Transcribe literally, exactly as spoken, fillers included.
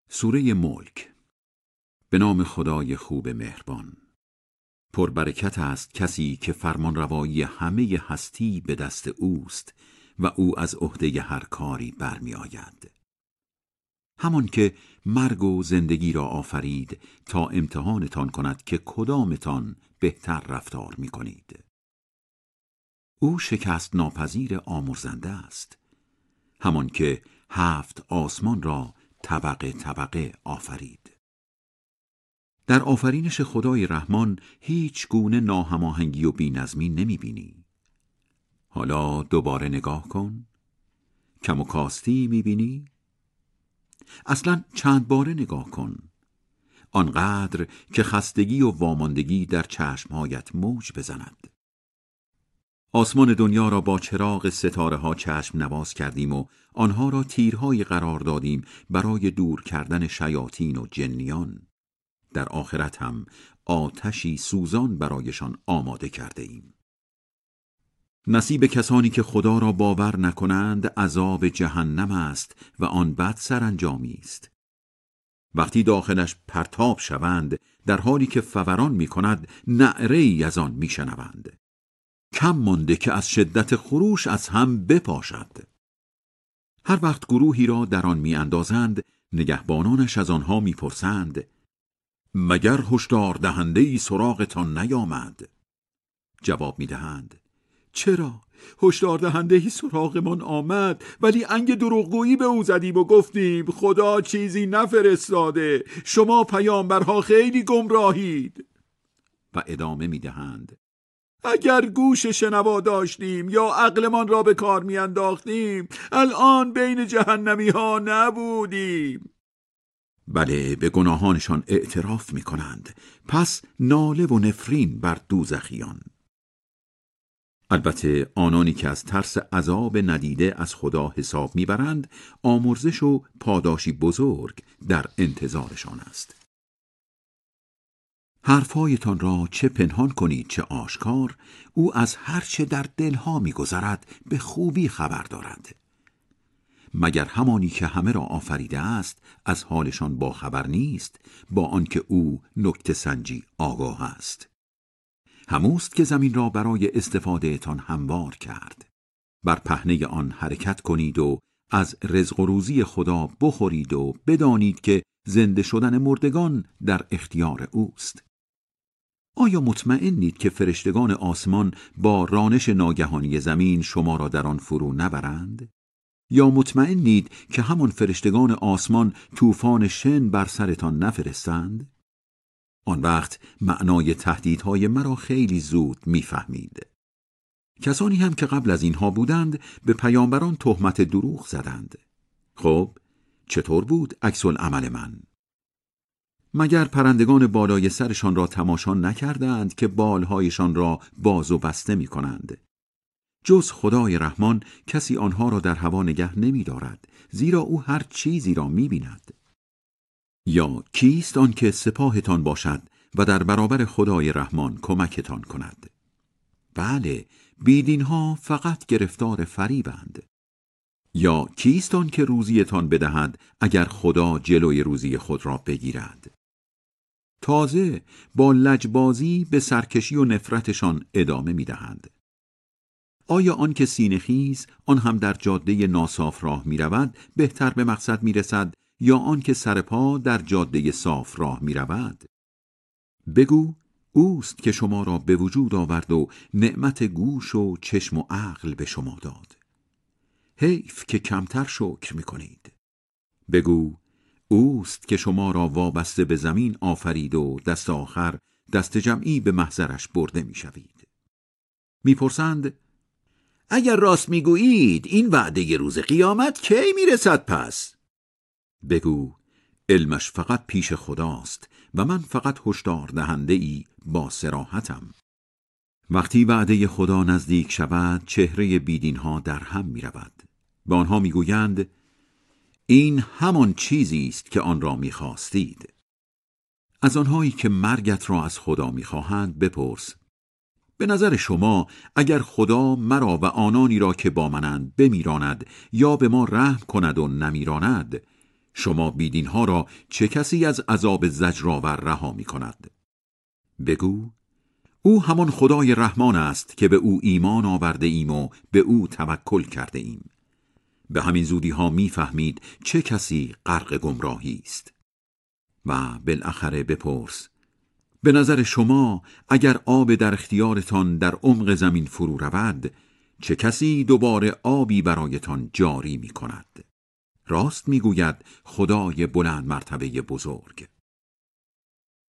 سوره ملک. به نام خدای خوب مهربان. پربرکت است کسی که فرمانروایی همه هستی به دست اوست و او از عهده هر کاری برمی آید. همان که مرگ و زندگی را آفرید تا امتحانتان کند که کدامتان بهتر رفتار می کنید. او شکست ناپذیر آمرزنده است. همان که هفت آسمان را طبقه طبقه آفرید. در آفرینش خدای رحمان هیچ گونه ناهماهنگی و بی‌نظمی نمی‌بینی. حالا دوباره نگاه کن. کم و کاستی می‌بینی؟ اصلاً چند باره نگاه کن. آنقدر که خستگی و واماندگی در چشمهایت موج بزند. آسمان دنیا را با چراغ ستاره ها چشم نواز کردیم و آنها را تیرهایی قرار دادیم برای دور کردن شیاطین و جنیان. در آخرت هم آتشی سوزان برایشان آماده کرده ایم. نصیب کسانی که خدا را باور نکنند عذاب جهنم است و آن بد سرانجامی است. وقتی داخلش پرتاب شوند در حالی که فوران می کند نعره ای از آن می شنوند. کم مانده که از شدت خروش از هم بپاشد. هر وقت گروهی را در آن می اندازند نگهبانانش از آنها می پرسند مگر هشدار دهنده ای سراغتان نیامد؟ جواب می دهند چرا؟ هشدار دهنده ای سراغمان آمد، ولی انگ دروغگویی به او زدیم و گفتیم خدا چیزی نفرستاده، شما پیامبرها خیلی گمراهید. و ادامه می دهند اگر گوش شنوا داشتیم یا عقلمان را به کار می انداختیم الان بین جهنمی ها نبودیم. بله، به گناهانشان اعتراف می کنند. پس ناله و نفرین بر دوزخیان. البته آنانی که از ترس عذاب ندیده از خدا حساب می برند آمرزش و پاداشی بزرگ در انتظارشان است. حرفایتان را چه پنهان کنید چه آشکار، او از هر چه در دلها می گذرد به خوبی خبر دارد. مگر همانی که همه را آفریده است از حالشان با خبر نیست، با آنکه او نکته سنجی آگاه است. هموست که زمین را برای استفاده تان هموار کرد. بر پهنه آن حرکت کنید و از رزق و روزی خدا بخورید و بدانید که زنده شدن مردگان در اختیار اوست. آیا مطمئنید که فرشتگان آسمان با رانش ناگهانی زمین شما را در آن فرو نبرند؟ یا مطمئنید که همان فرشتگان آسمان طوفان شن بر سرتان نفرستند؟ آن وقت معنای تهدیدهای مرا خیلی زود میفهمید. کسانی هم که قبل از اینها بودند به پیامبران تهمت دروغ زدند. خب چطور بود عکس العمل من؟ مگر پرندگان بالای سرشان را تماشا نکردند که بالهایشان را باز و بسته می کنند؟ جز خدای رحمان کسی آنها را در هوا نگه نمی دارد، زیرا او هر چیزی را می بیند. یا کیست آن که سپاهتان باشد و در برابر خدای رحمان کمکتان کند؟ بله، بیدینها فقط گرفتار فریبند. یا کیست آن که روزیتان بدهد اگر خدا جلوی روزی خود را بگیرد؟ تازه با لجبازی به سرکشی و نفرتشان ادامه می دهند. آیا آن که سینه‌خیز آن هم در جاده ناصاف راه می رود بهتر به مقصد می رسد یا آن که سرپا در جاده صاف راه می رود؟ بگو اوست که شما را به وجود آورد و نعمت گوش و چشم و عقل به شما داد. حیف که کمتر شکر می کنید. بگو اوست که شما را وابسته به زمین آفرید و دست آخر دست جمعی به محضرش برده می شوید. می پرسند اگر راست می گویید این وعده روز قیامت کی می رسد پس؟ بگو علمش فقط پیش خداست و من فقط هشدار دهنده ای با صراحتم. وقتی وعده خدا نزدیک شود چهره بیدین ها در هم می رود. به آنها می گویند این همان چیزی است که آن را می خواستید. از آنهایی که مرگت را از خدا می خواهند بپرس به نظر شما اگر خدا مرا و آنانی را که با منند بمیراند یا به ما رحم کند و نمیراند شما بیدین ها را چه کسی از عذاب زجرآور رها می کند؟ بگو او همان خدای رحمان است که به او ایمان آورده ایم و به او توکل کرده ایم. به همین زودی ها می فهمید چه کسی غرق گمراهی است. و بالاخره بپرس به نظر شما اگر آب در اختیارتان در عمق زمین فرو رود، چه کسی دوباره آبی برایتان جاری می کند؟ راست می گوید خدای بلند مرتبه بزرگ.